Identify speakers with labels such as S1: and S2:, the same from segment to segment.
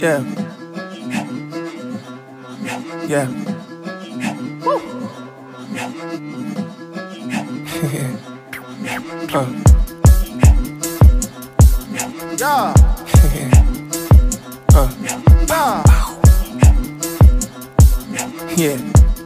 S1: Yeah. Yeah. Woo.
S2: Yeah.
S1: Yeah.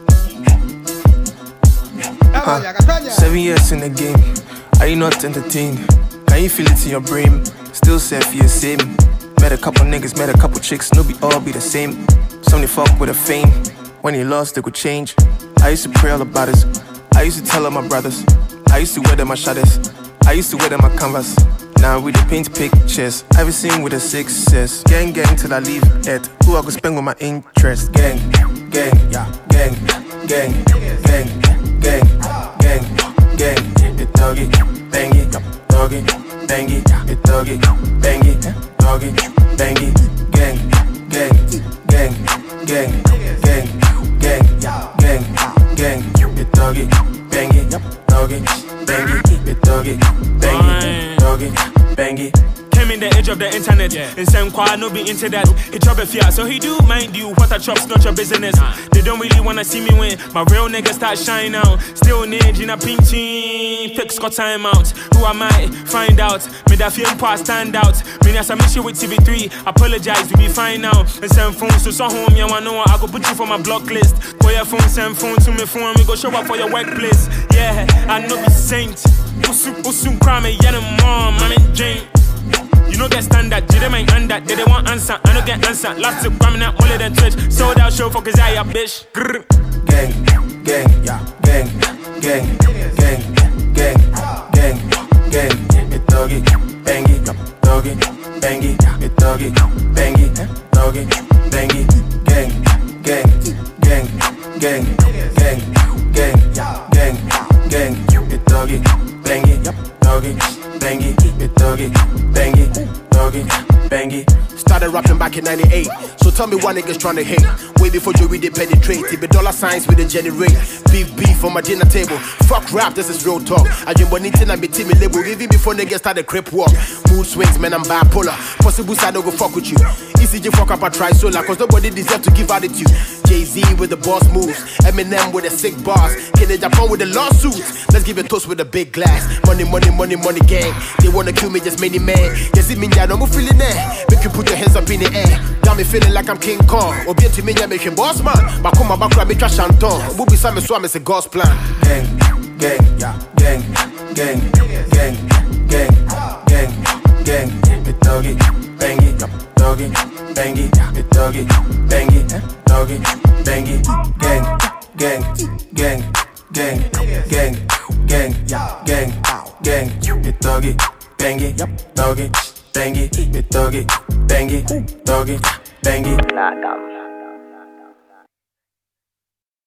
S1: 7 years in the game. Are you not entertained? Can you feel it in your brain? Still set for your same. Met a couple niggas, met a couple chicks, no be all be the same. Some they fuck with a fame. When you lost, they could change. I used to pray all about this. I used to tell all my brothers. I used to wear them my shadows. I used to wear them my canvas. Now we dey paint pictures. I've seen with a success. Gang, gang till I leave it. Who I could spend with my interest? Gang, gang, yeah, gang, gang, gang, gang, gang, gang. The doggy, bangy, doggy, bangy, the doggy, bangy, doggy, bangy, gang, gang, gang, gang, gang, gang, gang, gang. The doggy, bangy, doggy, bangy, the doggy, bangy, doggy, bangy.
S3: Came in the edge of the internet, and some quad no be into that. He chop a fear, so he do mind you. What I chop's not your business. They don't really wanna see me win. My real niggas start shine out. Still nage in a pink team. Fix got time out. Who am I? Find out. Made that film pass stand out. Me as I miss you with TV3. Apologize, we be fine now. And send phones to some home, you wanna know I go put you for my block list. Call your phone, send phone to me phone. We go show up for your workplace. Yeah, I know be saint. Usum crime, yeah, the mom, I'm in Jane. You know get standard, you them ain't under. They want answer, I don't get answer. Last to coming out only than Twitch. Sold out show for cause I a bitch. Grr.
S1: Gang, gang, yeah, gang, gang, gang, gang, gang, gang. The doggy, bangy, doggy, bangy, the doggy, bangy, doggy, bangy, gang, gang, gang, gang, gang, gang, gang, gang. The doggy, bangy, doggy, bangy, the doggy, bangy, doggy, bangy.
S2: Started rapping back in 98. So tell me why niggas tryna hate. Way before Joey they penetrate. It be dollar signs with the generate. Beef on my dinner table. Fuck rap, this is real talk. I dream anything and be team label. Even before niggas started crip walk. Mood swings, man, I'm bipolar. Possible side don't go fuck with you. ECG fuck up, I try solar. Cause nobody deserve to give attitude. Jay-Z with the boss moves. Eminem with the sick bars. Kid Japan with the lawsuits. Let's give a toast with a big glass. Money, money, money, money gang. They wanna kill me, just many men. You see me, I'm feeling there. Make you put your hands up in the air. Got me feeling like I'm King Kong. Obi to me, I'm a boss man. But come on, back, me trash Shanton. Bubi Sam, so I'm a God's plan.
S1: Gang, gang, yeah, gang, gang, gang, gang, gang, gang. The doggy, bangy, doggy, bangy, the doggy, bangy, doggy, bangy, gang, gang, gang, gang, gang, gang, gang, gang. The doggy, bangy, doggy, bangy, the doggy, bangy, doggy, bangy.